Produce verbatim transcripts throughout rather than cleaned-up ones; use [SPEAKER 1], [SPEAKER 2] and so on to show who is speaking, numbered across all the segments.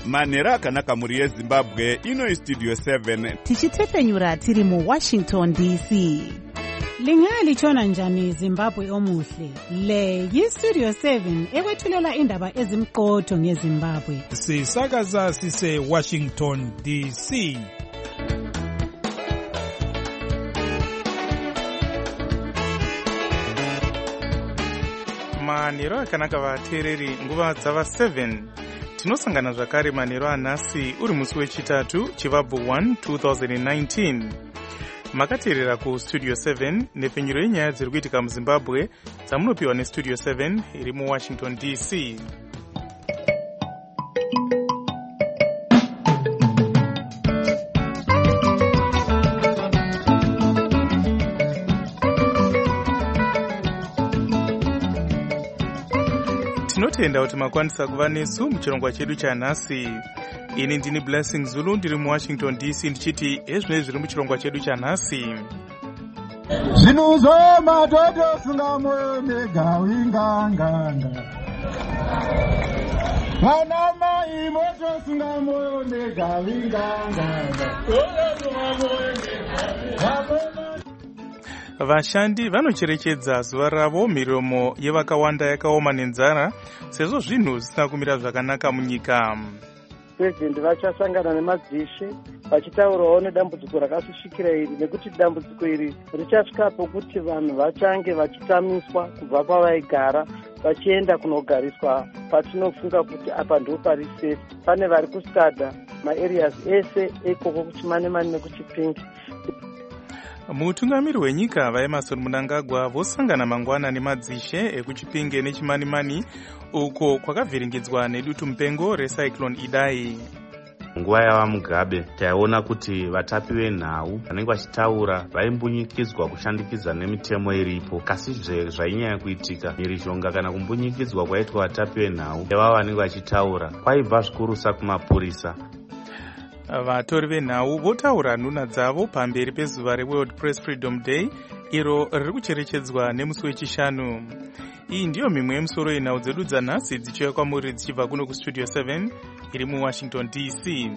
[SPEAKER 1] manhero akanaka mhuri yezimbabwe. Ino istudio seven
[SPEAKER 2] tichitefenyura tiri muwashington D C.
[SPEAKER 3] Lingalitshona njani Zimbabwe omuhle? Le yistudio seven ekwethulela indaba ezimqotho ngeZimbabwe.
[SPEAKER 4] Sisakaza sise Washington D C.
[SPEAKER 5] Manhero akanaka vateereri, nguva dzava seven. Tinosangana zvakare manhero anhasi uri musi wechitatu chivabvu one two thousand nineteen. Makateerera ku studio seven nepfenyuro yenyaya dziri kuitika muZimbabwe dzamunopiwa nestudio seven iri muWashington D C. Tinotenda kuti makwanisa kuva nesu muchirongwa chedu chanhasi. Ini ndini Blessing Zulu ndiri muWashington D C ndichiti ezvinezvi zviri muchirongwa chedu chanhasi.
[SPEAKER 6] Zvinuzo madodo sungamoyo negawinganganga. Vana mai moto sungamoyo negawinganganga.
[SPEAKER 5] Vashandi vanocherechedza zuva ravo miromo yevakawanda yakaoma nenzara sezvo zvinhu zvisina kumira zvakanaka munyika.
[SPEAKER 7] President vachasangana nemadzishe vachitaurawo nedambudziko rakasvishikira iri nekuti dambudziko iri richasvika pokuti vanhu vachange vachitamiswa kubva pavaigara vachienda kunogariswa patinofunga kuti apa ndo pari safe. Pane vari kustada maareas ese ekoko kuchimanemane nekuchipingi.
[SPEAKER 5] Mutungamiri wenyika vaEmmerson Mnangagwa vosangana mangwana nemadzishe ekuchipinge nechimanimani uko kwakavhiringidzwa nedutu mupengo recyclone Idai.
[SPEAKER 8] Nguva yava Mugabe taiona kuti vatapi venhau vanenge vachitaura vaimbunyikidzwa kushandikidzwa nemitemo iripo, kasi zvainyanya kuitika mhirizhonga kana kumbunyikidzwa kwaitwa vatapi venhau vava vanenge vachitaura kwaibva zvikurusa kumapurisa.
[SPEAKER 5] Vatori venhau votaura nhuna dzavo pamberi pezuva reWorld Press Freedom Day iro riri kucherechedzwa nemusi wechishanu. Iyi ndiyo mimwe yemusoro yenhau dzedu dzanhasi dzichiuya kwamuri dzichibva kuno kustudio seven iri muWashington D C.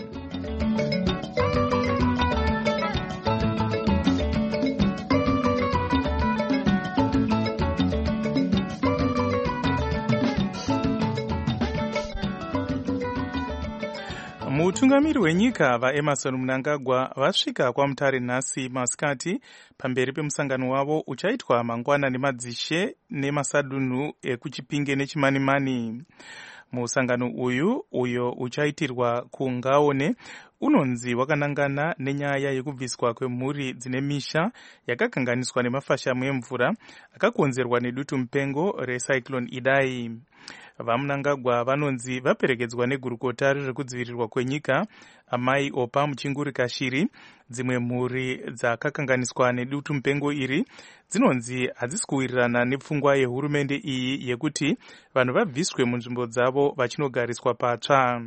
[SPEAKER 5] Mutungamiri wenyika vaEmmerson Mnangagwa vasvika kwaMutare nhasi masikati pamberi pemusangano wavo uchaitwa mangwana nemadzishe nemasadunhu ekuchipinge nechimanimani. Musangano uyu uyo uchaitirwa kuNgaone unonzi wakanangana nenyaya yekubviswa kwemhuri dzine misha yakakanganiswa nemafashamu emvura akakonzerwa nedutu mupengo recyclone Idai. VaMnangagwa vanonzi vaperekedzwa negurukota rezvekudzivirirwa kwenyika amai Opa Muchinguri Kashiri. Dzimwe mhuri dzakakanganiswa nedutu mupengo iri dzinonzi hadzisi kuwirirana nepfungwa yehurumende iyi yekuti vanhu vabviswe munzvimbo dzavo vachinogariswa patsva.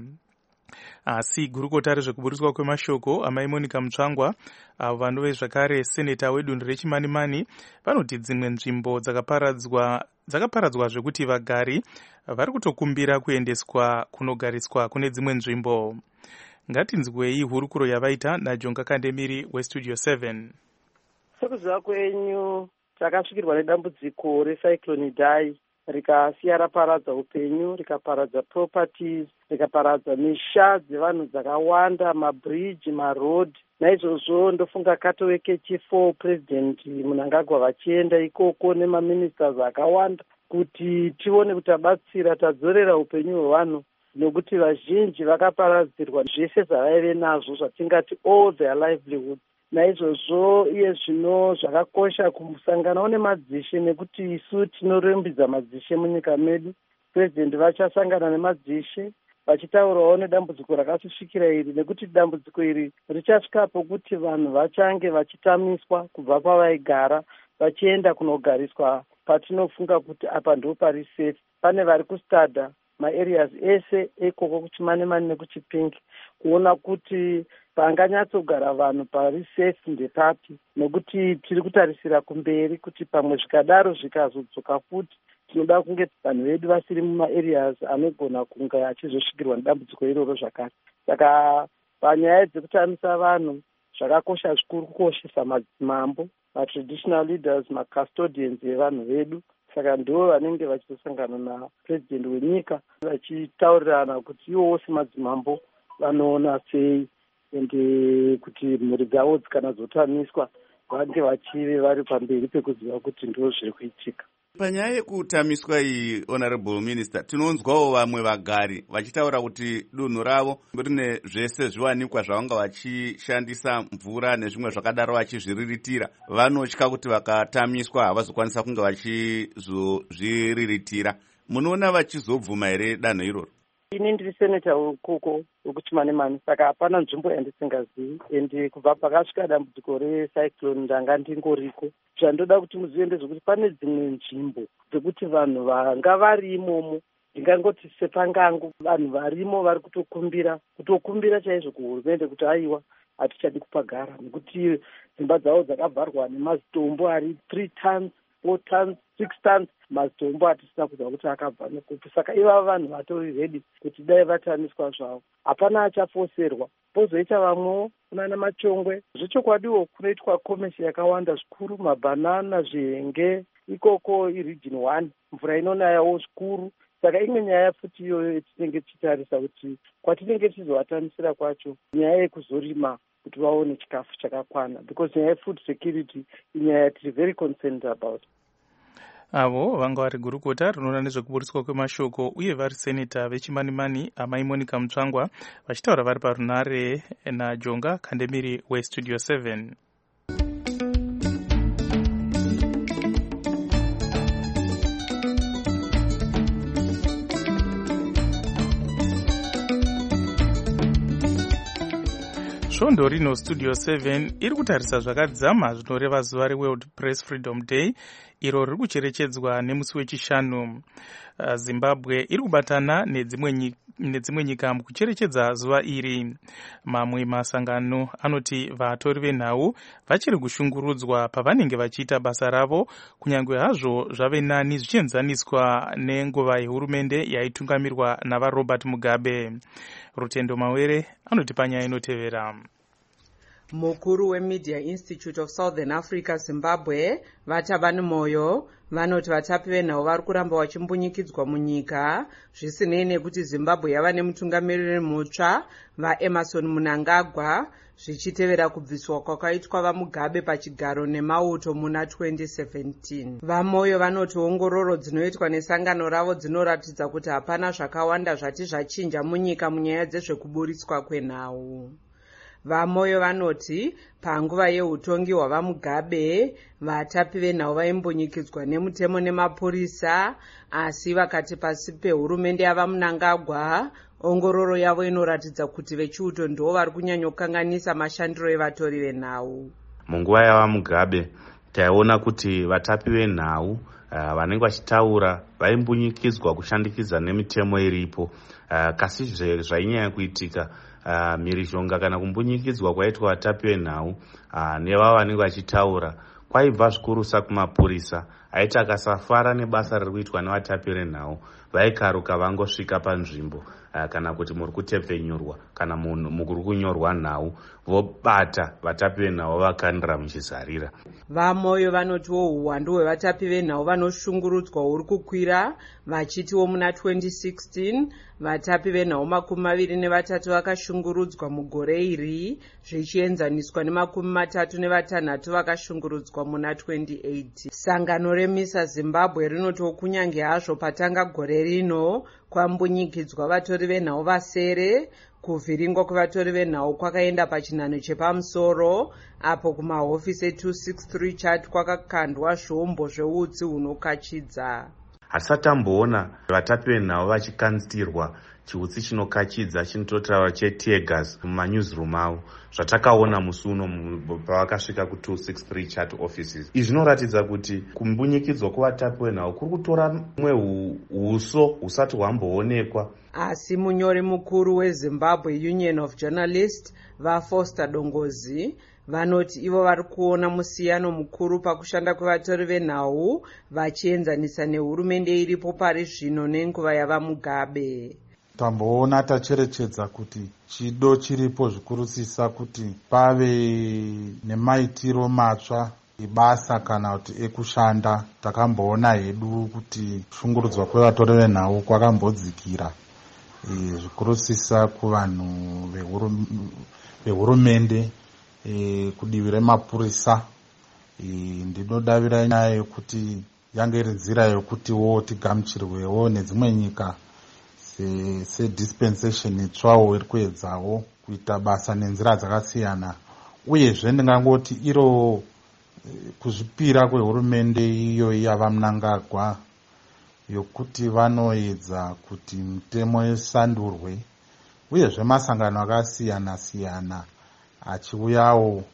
[SPEAKER 5] Asi gurukota rezvekuburiswa kwemashoko amai Monica Mutsvangwa avo vanove zvakare seneta wedunhu rechimanimani vanoti dzimwe nzvimbo dzakaparadzwa dzakaparadzwa zvekuti vagari vari kutokumbira kuendeswa kunogariswa kune dzimwe nzvimbo. Ngatinzwei hurukuro yavaita naJonga Kandemiri westudio seven.
[SPEAKER 7] Sekuziva kwenyu takasvikirwa nedambudziko recyclone Idai rikasiya raparadza upenyu, rikaparadza properties, rikaparadza misha dzevanhu dzakawanda, mabridge, maroad. Naizvozvo ndofunga katoweke chifo President Mnangagwa vachienda ikoko nemaministers akawanda kuti tione kuti abatsira tadzorera upenyu hwevanhu nokuti vazhinji vakaparadzirwa zvese zvavaive nazvo zvatingati all their livelihood. Naizvozvo iye zvino zvakakosha kumusanganawo nemadzishe nekuti isu tinorembidza madzishe munyika medu. President vachasangana nemadzishe vachitaurawo nedambudziko rakasvishikira iri nekuti dambudziko iri richasvika pokuti vanhu vachange vachitamiswa kubva pavaigara vachienda kunogariswa patinofunga kuti apa ndo pari safe. Pane vari kustada maareas ese ekoko kuchimanemane nekuchipingi kuona kuti panganyatsogara vanhu pari safe ndepapi, nokuti tiri kutarisira kumberi kuti pamwe zvikadaro zvikazodzoka futi tinoda kunge vanhu vedu vasiri mumaareas anogona kunge achizosvikirwa nedambudziko iroro zvakare. Saka panyaya dzekutamisa vanhu zvakakosha zvikuru kukoshesa madzimambo, matraditional leaders, macustodians evanhu vedu. Saka ndivo vanenge vachizosangana napurezidendi wenyika vachitaurirana kuti ivowo semadzimambo vanoona sei ende kuti mhuri dzavo dzikana dzotamiswa vange vachive vari pamberi pekuziva kuti ndo zviri kuitika.
[SPEAKER 1] Panyaya yekutamiswa iyi, Honorable Minister, tinonzwawo vamwe vagari vachitaura kuti dunhu ravo rine zvese zviwanikwa zvavanga vachishandisa, mvura nezvimwe zvakadaro vachizviriritira. Vanotya kuti vakatamiswa havazokwanisa kunge vachizozviriritira. Munoona vachizobvuma here danho iroro?
[SPEAKER 7] Ini ndiri seneta ukoko wekuChimanimani, saka hapana nzvimbo yandisingazivi. Ende kubva pakasvika dambudziko recyclone ndanga ndingoriko. Zvandoda kuti muzive ndezvekuti pane dzimwe nzvimbo dzekuti vanhu vanga vari imomo, ndingangoti sepangango, vanhu varimo vari kutokumbira kutokumbira chaizvo kuhurumende kuti aiwa hatichadi kupagara, nekuti dzimba dzavo dzakavharwa nemazitombo ari three tons, four tons, six tons, mazitombo hatisina kuziva kuti akabva nekupi. Saka ivava vanhu vatori redi kuti dai vatamiswa zvavo, hapana achafoserwa. Pozoita vamwewo kunana Machongwe, zvechokwadiwo kunoitwa komesi yakawanda zvikuru, mabhanana, zvihenge, ikoko iregion one, mvura inonayawo zvikuru. Saka imwe nyaya futi iyoyo tinenge tichitarisa kuti kwatinenge tichizovatamisira kwacho nyaya yekuzorima kuti vaone chikafu chakakwana, because nyaya yefood security inyaya tiri very concerned about.
[SPEAKER 5] Avo vanga vari gurukota rinoona nezvekuburiswa kwemashoko uye vari seneta veChimanimani Amai Monica Mutsvangwa vachitaura vari parunare naJonga Kandemiri weStudio seven. Svondo rino Studio seven iri kutarisa zvakadzama zvinoreva zuva reWorld Press Freedom Day iro riri kucherechedzwa nemusi wechishanu. Zimbabwe iri kubatana nedzimwe nyika mukucherechedza zuva iri. Mamwe masangano anoti vatori venhau vachiri kushungurudzwa pavanenge vachiita basa ravo, kunyange hazvo zvave nani zvichienzaniswa nenguva yehurumende yaitungamirwa navaRobert Mugabe. Rutendo Mawere anoti panyaya inotevera.
[SPEAKER 9] Mukuru weMedia Institute of Southern Africa Zimbabwe Vatabani Moyo vanoti vatapi venhau vari kuramba vachimbunyikidzwa munyika zvisinei nekuti Zimbabwe yava nemutungamiriri mutsva vaEmmerson Mnangagwa zvichitevera kubviswa kwakaitwa vaMugabe pachigaro nemauto muna twenty seventeen. VaMoyo vanoti ongororo dzinoitwa nesangano ravo dzinoratidza kuti hapana zvakawanda zvati zvachinja munyika munyaya dzezvekuburiswa kwenhau. VaMoyo vanoti panguva yeutongi hwavaMugabe vatapi venhau vaimbunyikidzwa nemutemo nemapurisa, asi vakati pasi pehurumende yavaMnangagwa ongororo yavo inoratidza kuti vechiuto ndo vari kunyanyokanganisa mashandiro evatori venhau.
[SPEAKER 8] Munguva yavaMugabe taiona kuti vatapi venhau uh, vanenge vachitaura vaimbunyikidzwa kushandikidza nemitemo iripo, uh, kasi zvainyanya kuitika Uh, mhirizhonga kana kumbunyikidzwa kwaitwa vatapi venhau uh, nevavo vanenge vachitaura kwaibva zvikurusa kumapurisa aiti akasafara nebasa riri kuitwa nevatapi venhau vaikaruka vangosvika panzvimbo uh, kana kuti muri kutepfenyurwa kana muri kunyorwa nhau vobata vatapi venhau vakandira muchizarira.
[SPEAKER 9] VaMoyo vanotiwo uwandu hwevatapi venhau vanoshungurudzwa huri kukwira vachitiwo muna twenty sixteen vatapi venhau makumi maviri nevatatu vakashungurudzwa mugore iri zvichienzaniswa nemakumi matatu nevatanhatu vakashungurudzwa muna twenty eighteen. Sangano reMISA Zimbabwe rinotiwo kunyange hazvo patanga gore rino kwambunyikidzwa vatori venhau vasere, kuvhiringwa kwevatori venhau kwakaenda pachinhano chepamusoro apo kumahofisi two sixty-three chat kwakakandwa zvombo zveutsi hunokachidza.
[SPEAKER 8] Hasa tamboona vatapi venhau vachikanzirwa chiutsi chinokachidza chinototaura chetegas mumanyuzirum avo zvatakaona musi uno pavakasvika ku two sixty-three chat offices. Izvi zvinoratidza kuti kumbunyikidzwa kwevatapi venhau kuri kutora mumwe huso husati hwamboonekwa.
[SPEAKER 9] Asi munyori mukuru weZimbabwe Union of Journalists vaFoster Dongozi vanoti ivo vari kuona musiyano mukuru pakushanda kwevatori venhau vachienzanisa nehurumende iripo pari zvino nenguva yava Mugabe.
[SPEAKER 10] Tamboona tacherechedza kuti chido chiripo zvikurusisa kuti pave nemaitiro matsva ibasa kana kuti ekushanda. Takamboona hedu kuti kushungurudzwa kwevatori venhau kwakambodzikira e, zvikurusisa kuvanhu vehurumende e, kudivi remapurisa. e, ndinodavira nyaya yekuti yange iri nzira yokutiwo tigamuchirwewo nedzimwe nyika sedispensation se itsvawo iri kuedzawo kuita basa nenzira dzakasiyana. Uyezve ndingangoti iro kuzvipira kwehurumende iyo yava Mnangagwa yokuti vanoedza kuti mutemo isandurwe, uyezve masangano akasiyana siyana achiuyawo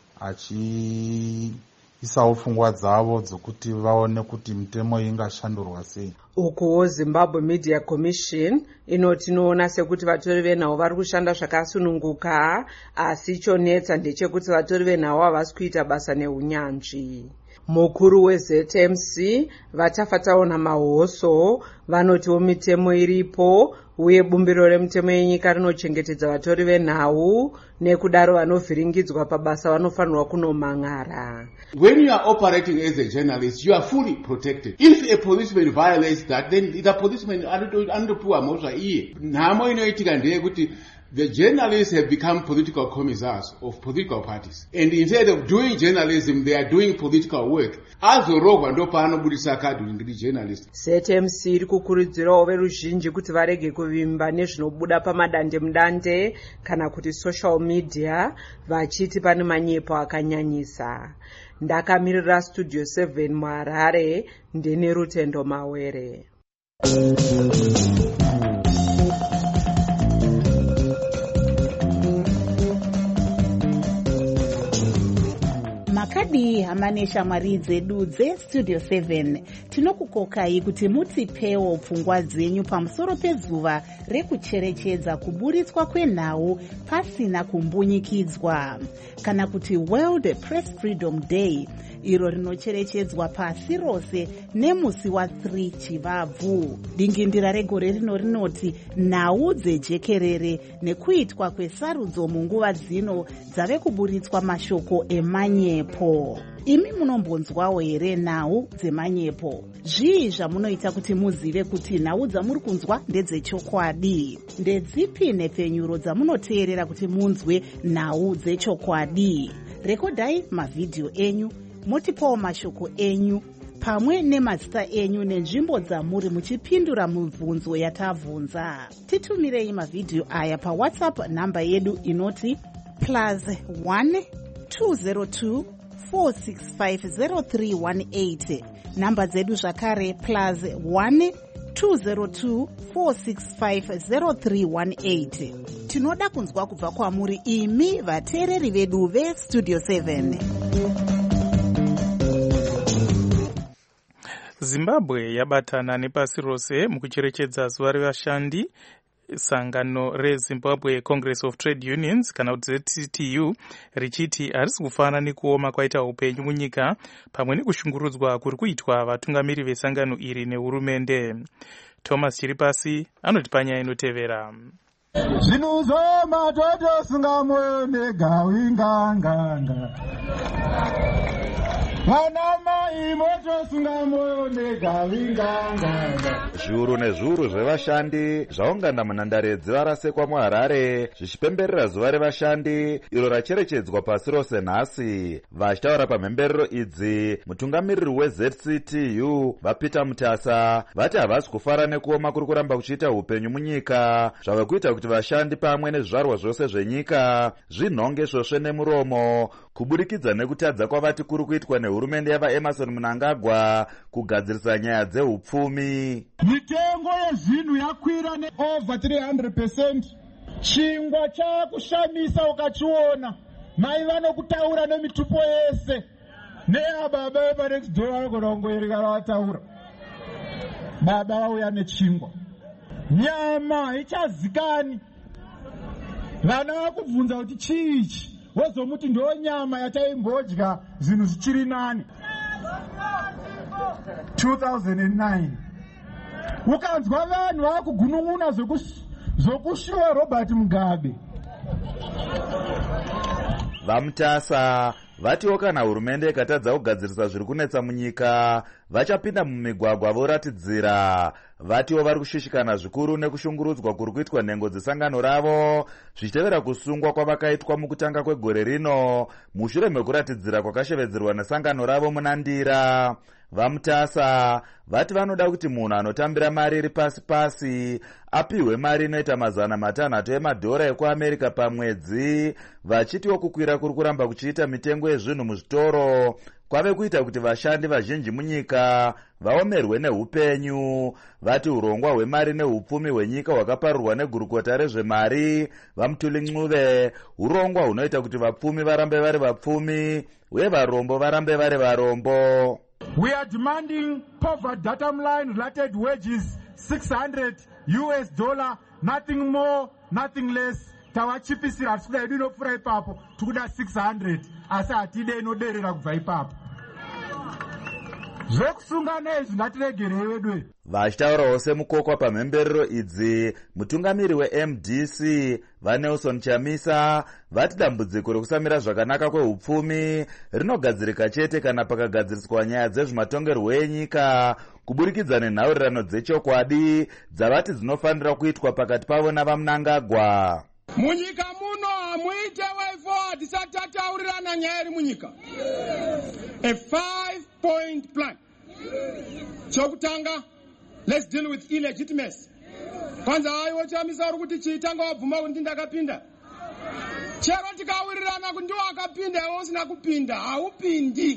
[SPEAKER 10] achiisawo pfungwa dzavo dzokuti vaone kuti mutemo ingashandurwa sei.
[SPEAKER 9] Ukuwo Zimbabwe Media Commission inoti inoona sekuti vatori venhau vari kushanda zvakasununguka, asi chonetsa ndechekuti vatori venhau havasi kuita basa neunyanzvi. Mukuru weZ M C Vatafataona Mahoso vanotiwo mitemo iripo uye bumbiro remutemo yenyika rinochengetedza vatori venhau, nekudaro vanovhiringidzwa pabasa vanofanirwa kunomang'ara.
[SPEAKER 11] When you are operating as a journalist, you are fully protected. If a policeman violates that, then the policeman anopuwa mhosva iye. Nhamo inoitika ndeyekuti the journalists have become political commissars of political parties. And instead of doing journalism, they are doing political work. Azorogwa ndo paanobudisa kadhi ngiri journalist.
[SPEAKER 9] Z M C iri kukurudzirawo veruzhinji kuti varege kuvimba nezvinobuda pamadande mudande kana kuti social media, vachiti pane manyepo akanyanyisa. Ndakamirira Studio seven muHarare, ndine Rutendo Mawere.
[SPEAKER 2] makadi hamane shamwari dzedu dzestudio seven tinokukokai kuti mutipewo pfungwa dzenyu pamusoro pezuva rekucherechedza kuburitswa kwenhau pasina kumbunyikidzwa, kana kuti World Press Freedom Day, iro rinocherechedzwa pasi rose nemusi wa3 Chivabvu. Dingindira regore rino rinoti nhau dzejekerere nekuitwa kwesarudzo munguva dzino dzave kuburitswa mashoko emanyepo. Imi munombonzwawo here nhau dzemanyepo? Zvii zvamunoita kuti muzive kuti nhau dzamuri kunzwa ndedzechokwadi? Ndedzipi nepfenyuro dzamunoteerera kuti munzwe nhau dzechokwadi? Rekodai mavhidhiyo enyu, motipawo mashoko enyu pamwe nemazita enyu nenzvimbo dzamuri muchipindura mibvunzo yatabvunza. Titumirei mavhidhiyo aya paWhatsApp namba yedu inoti plus one two zero two four six five zero three one eight. Namba dzedu zvakare plus one two zero two four six five zero three one eight. Tinoda kunzwa kubva kwamuri imi vateereri vedu veStudio seven.
[SPEAKER 5] Zimbabwe yabatana nepasi rose mukucherechedza zuva revashandi. Sangano reZimbabwe Congress of Trade Unions kana kuti Z T U richiti harisi kufana nekuoma kwaita upenyu munyika pamwe nekushungurudzwa kuri kuitwa vatungamiri vesangano iri nehurumende. Thomas Chiripasi anoti panyaya inotevera.
[SPEAKER 6] Zvinuzo matoto sungamoyo negawinganganga Vanamai moto sungamoyo negawinganganga.
[SPEAKER 12] Zviuru nezviuru zvevashandi zvaungana munhandare dzevarasekwa muHarare zvichipemberera zuva revashandi iro racherechedzwa pasi rose nhasi. Vachitaura pamhemberero idzi, mutungamiriri weZ C T U vaPeter Mutasa vati havasi kufara nekuoma kuri kuramba kuchiita upenyu munyika zvava kuita kuti vashandi pamwe nezvizvarwa zvose zvenyika zvinhonge svosve nemuromo kuburikidza nekutadza kwavati kuri kuitwa nehurumende yavaEmmerson Mnangagwa kugadzirisa nyaya dzeupfumi.
[SPEAKER 6] Mitengo yezvinhu yakwira neover three hundred percent. Chingwa chakushamisa ukachiona. Mai vanokutaura nemitupo yese. Neababa vepanext door vanogona kungoereka vataura. Baba vauya nechingwa. Nyama ichazikani. Vana vakubvunza kuti chiichi. wozomuti ndo nyama yataimbodya zvinhu zvichiri nani. two thousand nine ukanzwa vanhu vakugunun'una zokushuwa Robert Mugabe.
[SPEAKER 12] vamutasa vatiwo kana hurumende ikatadza kugadzirisa zviri kunetsa munyika vachapinda mumigwagwa voratidzira. vatiwo vari kushushikana zvikuru nekushungurudzwa kuri kuitwa nhengo dzesangano ravo zvichitevera kusungwa kwavakaitwa mukutanga kwegore rino mushure mekuratidzira kwakashevedzerwa nesangano ravo muna Ndira. vamutasa vati vanoda kuti munhu anotambira mari iri pasi pasi apiwe mari inoita mazana matanhatu emadhora ekuamerica pamwedzi, vachitiwo kukwira kuri kuramba kuchiita mitengo yezvinhu muzvitoro kwave kuita kuti vashandi vazhinji munyika vaomerwe neupenyu. vati urongwa hwemari neupfumi hwenyika hwakaparurwa negurukota rezvemari vaMutuli Ncube urongwa hunoita kuti vapfumi varambe vari vapfumi uye varombo varambe vari varombo.
[SPEAKER 6] We are demanding poverty datum line related wages six hundred U S dollar, nothing more, nothing less. Tawachipisira atikuda yedu inopfuura ipapo, tikuda six hundred, asi hatide inoderera kubva ipapo. Zvekusungana izvi ngatiregerei wedwe.
[SPEAKER 12] Vachitaurawo semukokwa pamhemberero idzi, mutungamiri we-M D C vaNelson Chamisa vati dambudziko rekusamira zvakanaka kwehupfumi rinogadzirika chete kana pakagadziriswa nyaya dzezvematongerwo enyika kuburikidza nenhaurirano dzechokwadi dzavati dzinofanira kuitwa pakati pavo navaMnangagwa.
[SPEAKER 13] Munyika muno hamuite way forward tisati tataurirana nyaya iri munyika. A five point plan. Chokutanga, let's deal with illegitimacy. Kwanza aiwo Chamisa uri kuti chitanga wabvuma kuti ndakapinda. Chero tikawirirana kuti ndiwo akapinda iwe usina kupinda haupindi.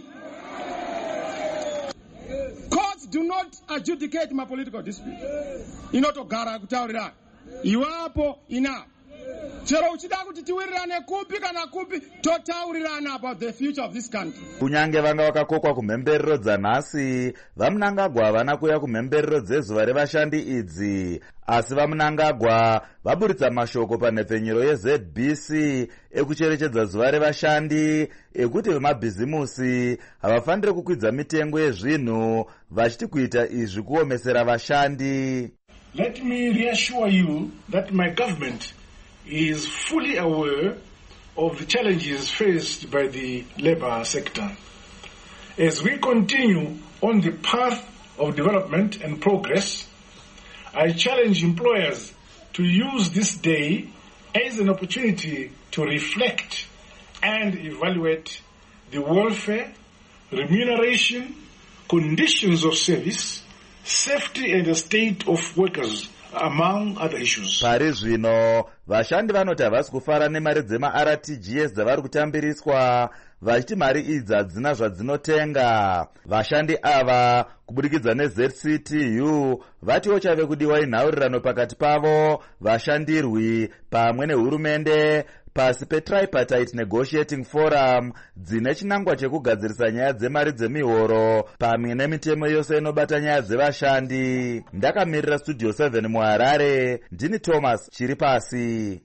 [SPEAKER 13] Courts do not adjudicate my political dispute. Inotogara kutaurirana. Iwapo ina. Chero uchida kuti tiwirirane kupi kana kupi totaurirana about the future of this country.
[SPEAKER 12] Kunyange vanga vakakokwa kumhemberero dzanhasi, vaMnangagwa havana kuuya kumhemberero dzezuva revashandi idzi. Asi vaMnangagwa vaburitsa mashoko panhepfenyuro yeZ B C ekucherechedza zuva revashandi ekuti vemabhizimusi havafaniri kukwidza mitengo yezvinhu vachiti kuita izvi kuomesera vashandi.
[SPEAKER 14] Let me reassure you that my government is fully aware of the challenges faced by the labor sector. As we continue on the path of development and progress, I challenge employers to use this day as an opportunity to reflect and evaluate the welfare, remuneration, conditions of service, safety and the state of workers, among other issues.
[SPEAKER 12] Pari zvino vashandi vanoti havasi kufara nemari dzema-R T G S dzavari kutambiriswa vachiti mari idzi hadzina zvadzinotenga. Vashandi ava kubudikidza neZ C T U vatiwo chave kudiwa inhaurirano pakati pavo vashandirwi pamwe nehurumende pasi peTripartite Negotiating Forum dzine chinangwa chekugadzirisa nyaya dzemari dzemihoro pamwe nemitemo yose inobata nyaya dzevashandi. Ndakamirira Studio seven muHarare, ndini Thomas Chiripasi.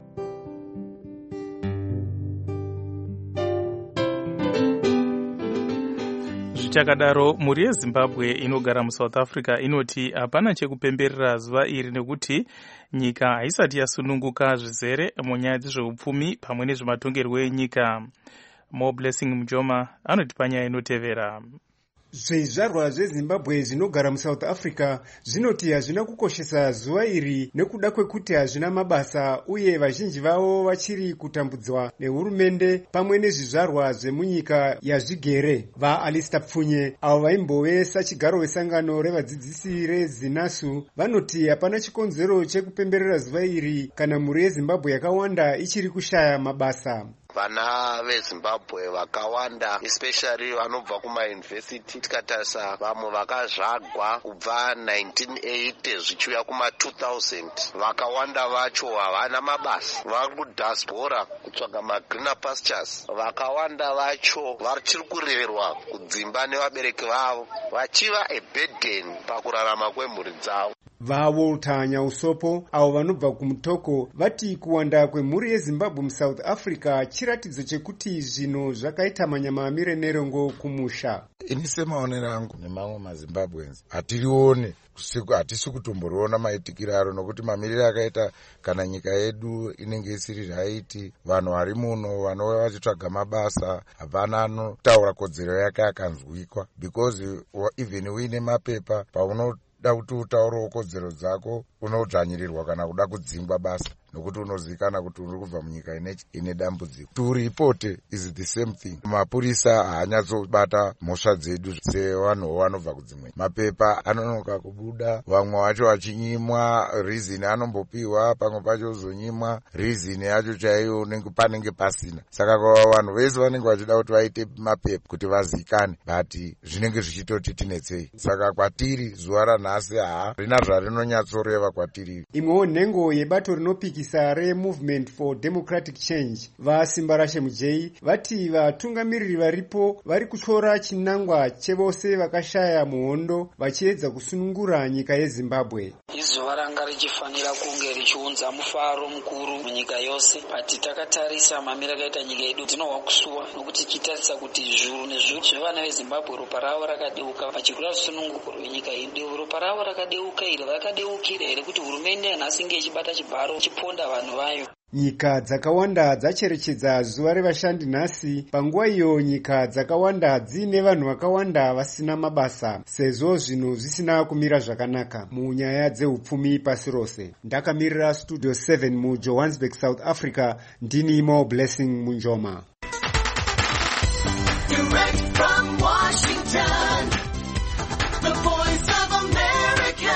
[SPEAKER 5] Zvichakadaro, mhuri yeZimbabwe inogara muSouth Africa inoti hapana chekupemberera zuva iri nekuti nyika haisati yasununguka zvizere munyaya dzezveupfumi pamwe nezvematongerwo enyika. Mo Blessing Mujoma anoti panyaya inotevera.
[SPEAKER 15] Zvizvarwa zveZimbabwe zvinogara muSouth Africa zvinoti hazvina kukoshesa zuva iri nekuda kwekuti hazvina mabasa uye vazhinji vavo vachiri kutambudzwa nehurumende pamwe nezvizvarwa zvemunyika yazvigere. VaAlistair Pfunye avo vaimbove sachigaro wesangano revadzidzisi reZinasu vanoti hapana chikonzero chekupemberera zuva iri kana mhuri yeZimbabwe yakawanda ichiri kushaya mabasa.
[SPEAKER 16] Vana veZimbabwe vakawanda especially vanobva kumayunivhesiti tikatarisa vamwe vakazvagwa kubva nineteen eighty zvichiuya kuma two thousand vakawanda vacho havana mabasa vari kudhasbora kutsvaga magreener pastures. Vakawanda vacho vachiri kureverwa kudzimba nevabereki vavo vachiva a burden pakurarama kwemhuri dzavo.
[SPEAKER 15] vaWalter Nyausopo avo vanobva kumutoko vati kuwanda kwemhuri yeZimbabwe muSouth Africa chiratidzo chekuti zvinhu zvakaita manyama amire nerongo kumusha.
[SPEAKER 17] Ini semaonero angu nemamwe maZimbabweans hatirione hatisi kutomboriona maitikiro aro nokuti mamiriro akaita kana nyika yedu inenge isiri zvaiti vanhu vari muno vanova vachitsvaga mabasa hapana anotaura kodzero yake akanzwikwa because even uine mapepa paunoda kuti utaurewo kodzero dzako unodzvanyirirwa kana kuda kudzingwa basa nokuti unozivikanwa kuti uri kubva munyika inechi ine dambudziko. To report is the same thing. Mapurisa haanyatsobata mhosva dzedu sevanhuwo vanobva kudzimwe. Mapepa anonoka kubuda, vamwe vacho vachinyimwa, reason anombopiwa, pamwe pacho uzonyimwa, reason yacho chaiyo unenge panenge pasina. Saka kwa vanhu vese vanenge vachida kuti vaite mapepa kuti vazikane, but zvinenge zvichitoti tinetsei. Saka kwatiri zuva ranhasi haa rina zvarinonyatsoreva kwatiri.
[SPEAKER 15] Imwewo nhengo yebato rinopiki Kisare Movement for Democratic Change vasimba rashe mujei vati vatungamiriri varipo vari kutora chinangwa chevose vakashaya muhondo vachiedza kusunungura nyika yeZimbabwe.
[SPEAKER 18] Izuva ranga richifanira kunge richiunza mufaro mukuru munyika yose, but takatarisa mamira akaita nyika yedu tinohwa kusuwa nokuti tichitarisa kuti zviuru nezviuru zvevana veZimbabwe ropa ravo rakadeuka vachikura sununguko rwenyika yedu. Ropa ravo rakadeuka iri rakadeukira here kuti hurumende nhasi inge ichibata chibharo chiponda vanhu vayo.
[SPEAKER 15] Nyika dzakawanda dzacherechedza zuva revashandi nhasi, panguva iyo nyika dzakawanda dziine vanhu vakawanda vasina mabasa sezvo zvinhu zvisina kumira zvakanaka munyaya dzeupfumi pasi rose. Ndakamirira Studio seven muJohannesburg, South Africa, ndini Mo Blessing Munjoma. Direct from Washington, the voice of America.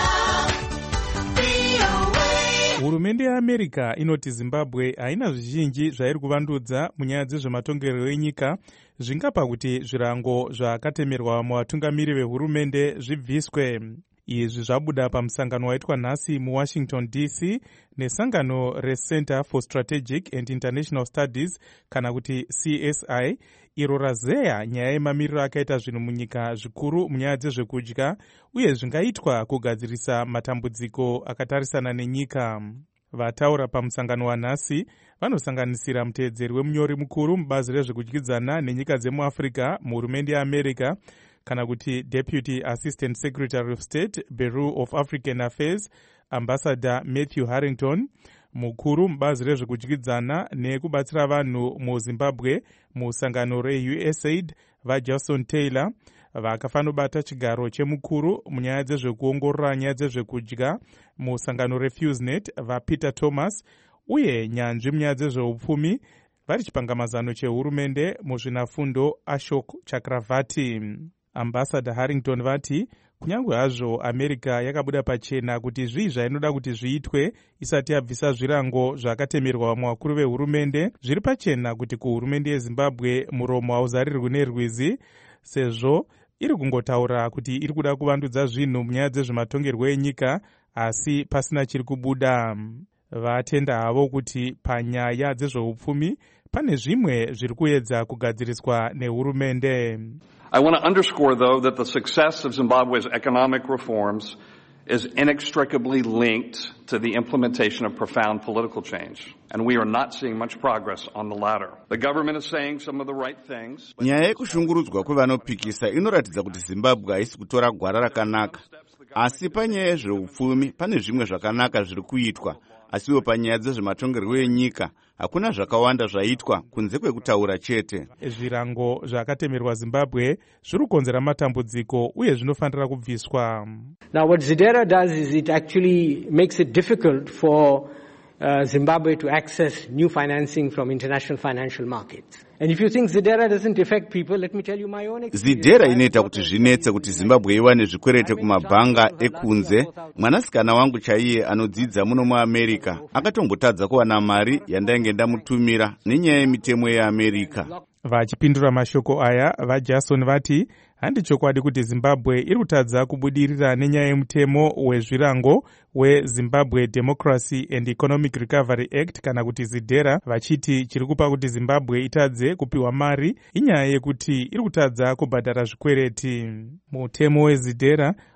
[SPEAKER 5] Hurumende yeAmerica inoti Zimbabwe haina zvizhinji zvairi kuvandudza munyaya dzezvematongerero enyika zvingapa kuti zvirango zvakatemerwa muvatungamiri vehurumende zvibviswe. Izvi zvabuda pamusangano waitwa nhasi muWashington D C nesangano reCenter for Strategic and International Studies kana kuti C S I iro razeya nyaya yemamiriro akaita zvinhu munyika zvikuru munyaya dzezvekudya uye zvingaitwa kugadzirisa matambudziko akatarisana nenyika. Vataura pamusangano wanhasi vanosanganisira muteedzeri wemunyori mukuru mubazi rezvekudyidzana nenyika dzemuAfrica muhurumende yeAmerica kana kuti Deputy Assistant Secretary of State, Bureau of African Affairs, Ambassador Matthew Harrington, mukuru mubazi rezvekudyidzana nekubatsira vanhu muZimbabwe musangano reUSAID vaJason Taylor, vakafanobata chigaro chemukuru munyaya dzezvekuongorora nyaya dzezvekudya musangano reFusenet vaPeter Thomas, uye nyanzvi munyaya dzezveupfumi vari chipangamazano chehurumende muzvinafundo Ashok Chakravarti. Ambassador Harrington vati kunyange hazvo America yakabuda pachena kuti zvii zvainoda kuti zviitwe isati yabvisa zvirango zvakatemerwa muvakuru vehurumende, zviri pachena kuti kuhurumende yeZimbabwe muromo hauzarirwi nerwizi sezvo iri kungotaura kuti iri kuda kuvandudza zvinhu munyaya dzezvematongerwo enyika asi pasina chiri kubuda. Vatenda havo kuti panyaya dzezveupfumi pane zvimwe zviri kuedza kugadziriswa nehurumende.
[SPEAKER 19] I want to underscore, though, that the success of Zimbabwe's economic reforms is inextricably linked to the implementation of profound political change, and we are not seeing much progress on the latter. The government is saying some of the right things.
[SPEAKER 1] Nyaya yekushungurudzwa kwevanopikisa inoratidza kuti Zimbabwe haisi kutora gwara rakanaka, asi panyaya yezveupfumi pane zvimwe zvakanaka zviri kuitwa, asiwo panyaya dzezvematongerwo enyika hakuna zvakawanda zvaitwa kunze kwekutaura chete.
[SPEAKER 5] Zvirango zvakatemerwa Zimbabwe zviri kukonzera matambudziko uye zvinofanira kubviswa.
[SPEAKER 20] Now what ZIDERA does is it actually makes it difficult for uh, Zimbabwe to access new financing from international financial markets. And if you think ZIDERA doesn't affect people, let me tell you my own experience.
[SPEAKER 1] ZIDERA inoita kuti zvinetse kuti Zimbabwe iwane zvikwerete kumabhanga ekunze. Mwanasikana wangu chaiye anodzidza muno muAmerica akatombotadza kuwana mari yandainge ndamutumira nenyaya yemitemo yeAmerica.
[SPEAKER 5] Vachipindura mashoko aya vaJason vati handichokwadi kuti Zimbabwe iri kutadza kubudirira nenyaya yemutemo wezvirango weZimbabwe Democracy and Economic Recovery Act kana kuti ZIDERA, vachiti chiri kupa kuti Zimbabwe itadze kupiwa mari inyaya yekuti iri kutadza kubhadhara zvikwereti. Mutemo weZIDERA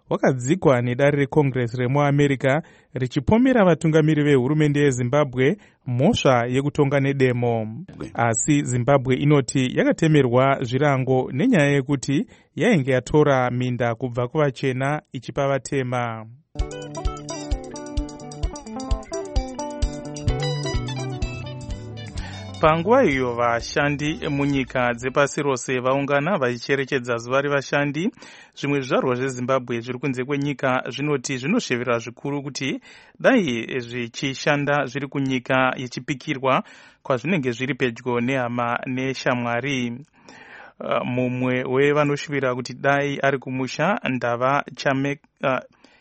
[SPEAKER 5] wakadzikwa nedare recongress remuamerica richipomera vatungamiri vehurumende yezimbabwe mhosva yekutonga nedemo. Asi zimbabwe inoti yakatemerwa zvirango nenyaya yekuti yainge yatora minda kubva kuvachena ichipa vatema. Panguva iyo vashandi munyika dzepasi rose vaungana vachicherechedza zuva revashandi. Zvimwe zvizvarwa zvezimbabwe zviri kunze kwenyika zvinoti zvinoshevera zvikuru kuti dai zvichishanda zviri kunyika yechipikirwa kwazvinenge zviri pedyo nehama neshamwari. Uh, mumwe wevanoshuvira kuti dai ari kumusha ndava chame, uh,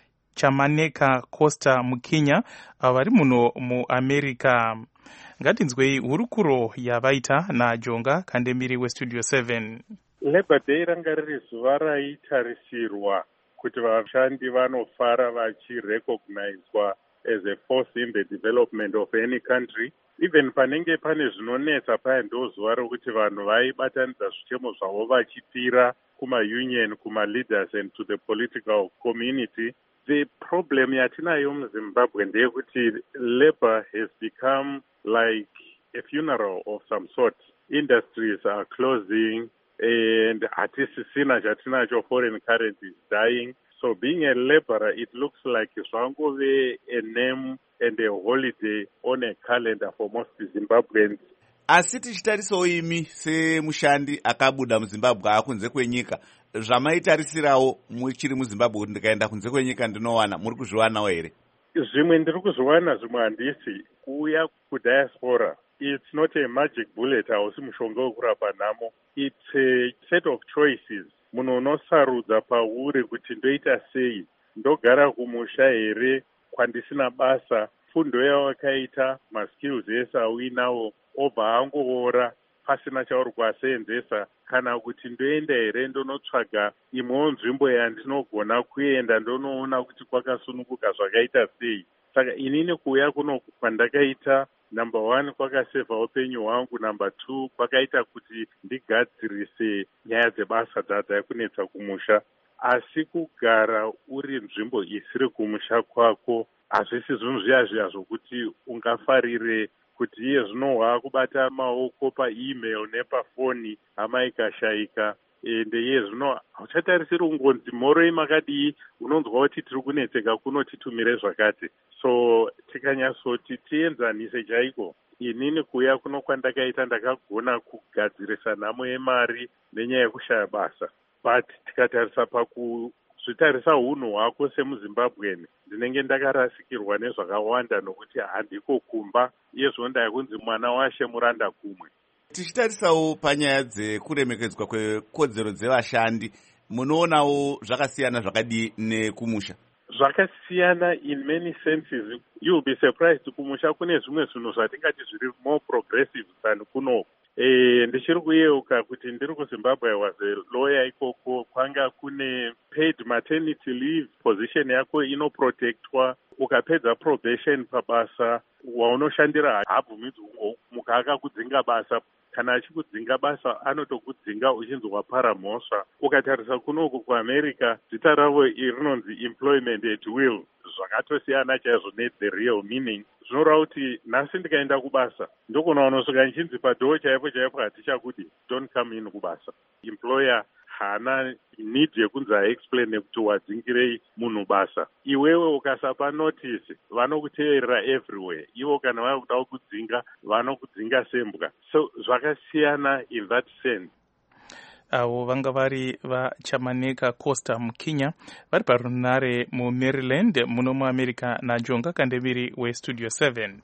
[SPEAKER 5] chamaneka costa mukenya vari muno muamerica. Ngatinzwei hurukuro yavaita naJonga Kandemiri westudio seven.
[SPEAKER 21] Labor Day ranga riri zuva raitarisirwa kuti vashandi vanofara vachirecognizwa as a force in the development of any country. Even panenge pane zvinonetsa paya ndo zuva rokuti vanhu vaibatanidza zvichemo zvavo vachipira kuma-union, kuma-leaders and to the political community. The problem yatinayo muZimbabwe ndeyekuti labor has become like a funeral of some sort. Industries are closing and hatisisina chatinacho, foreign currency is dying. So being a laborer, it looks like zvangove a name and a holiday on a calendar for most Zimbabweans.
[SPEAKER 1] Asi tichitarisawo imi semushandi akabuda muZimbabwe akunze kwenyika, zvamaitarisirawo muchiri muZimbabwe kuti ndikaenda kunze kwenyika ndinowana, muri kuzviwanawo here?
[SPEAKER 21] Zvimwe ndiri kuzviwana, zvimwe handisi. Kuuya kudiaspora, it's not a magic bullet, hausi mushonga wekurapa nhamo. It's a set of choices. Munhu unosarudza pauri kuti ndoita sei, ndogara kumusha here, kwandisina basa, fundo yawakaita, maskills ese auinawo, obva angoora pasina chauri kuasenzesa, kana kuti ndoenda here ndonotsvaga imwewo nzvimbo yandinogona kuenda ndonoona kuti kwakasununguka zvakaita sei. Saka inini kuuya kuno kwandakaita, number one kwakasevha upenyu hwangu, number two kwakaita kuti ndigadzirise nyaya dzebasa dzadzai kunetsa kumusha. Asi kugara uri nzvimbo isiri kumusha kwako hazvisi zvinhu zviya zviya zvokuti ungafarire kuti iye zvino waakubata maoko paemail nepafoni hama ikashayika, ende iye zvino hauchatarisiri ungonzi mhoroi makadii, unonzwa kuti tiri kunetseka kuno titumire zvakati. So tikanyatsoti tienzanise chaiko, inini kuuya kuno kwandakaita ndakagona kugadzirisa nhamo yemari nenyaya yekushaya basa. But tikatarisa pakuzvitarisa unhu hwako semuZimbabweni, ndinenge ndakarasikirwa nezvakawanda nokuti handiko kumba, iye zvino ndaikunzi mwana washe muranda kumwe.
[SPEAKER 1] Tichitarisawo panyaya dzekuremekedzwa kwekodzero dzevashandi, munoonawo zvakasiyana zvakadii nekumusha?
[SPEAKER 21] Zvakasiyana in many senses. You'll be surprised, kumusha kune zvimwe zvinhu zvatingati zviri more progressive than kuno. Eh, ndichiri kuyeuka kuti ndiri kuZimbabwe, I was a lawyer ikoko, kwanga kune paid maternity leave, position yako inoprotectwa, ukapedza probation pabasa waunoshandira habvumidzwi kungomuka akakudzinga basa. Kana achikudzinga basa anotokudzinga uchinzi wapara mhosva. Ukatarisa kunoku kuAmerica, zita ravo rinonzi employment at will, zvakatosiyana chaizvo ne-the real meaning. Zvinoreva kuti nhasi ndikaenda kubasa ndokona unosvika nchinzi padhoo chaipo chaipo hatichakudi don't come in kubasa. Employer hana need yekunzi aexplain nekuti wadzingirei munhu basa. Iwewe ukasapa notice vanokuteerera everywhere. Ivo kana vakuda kudzinga vanokudzinga sembwa. So zvakasiyana in that sense.
[SPEAKER 5] Avo vanga vari vaChamaneka Costa mukenya vari parunare muMaryland muno muAmerica naJonga Kandemiri westudio seven.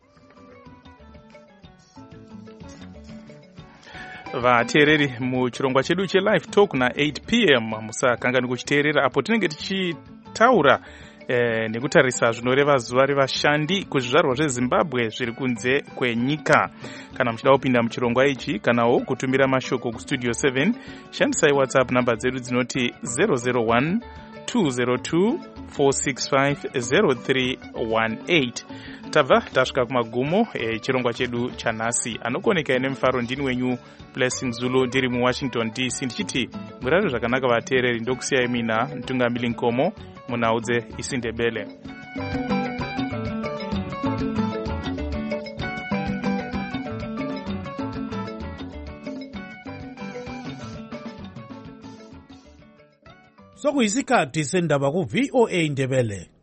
[SPEAKER 5] Vateereri muchirongwa chedu chelive talk na eight p m musakangani kuchiteerera apo tinenge tichitaura eh, nekutarisa zvinoreva zuva revashandi kuzvizvarwa zveZimbabwe zviri kunze kwenyika. Kana muchida kupinda muchirongwa ichi kanawo kutumira mashoko kustudio seven, shandisai WhatsApp namba dzedu dzinoti zero zero one two zero two four six five zero three one eight. Tabva tasvika kumagumo echirongwa chedu chanhasi. Anokoneka nemufaro ndini wenyu Blessing Zulu ndiri muWashington D C ndichiti murare zvakanaka vateereri. Ndokusiyai mina Mtungamili Nkomo munhau dzeIsindebele.
[SPEAKER 4] sokuyisikhathi sendaba ku V O A Ndebele.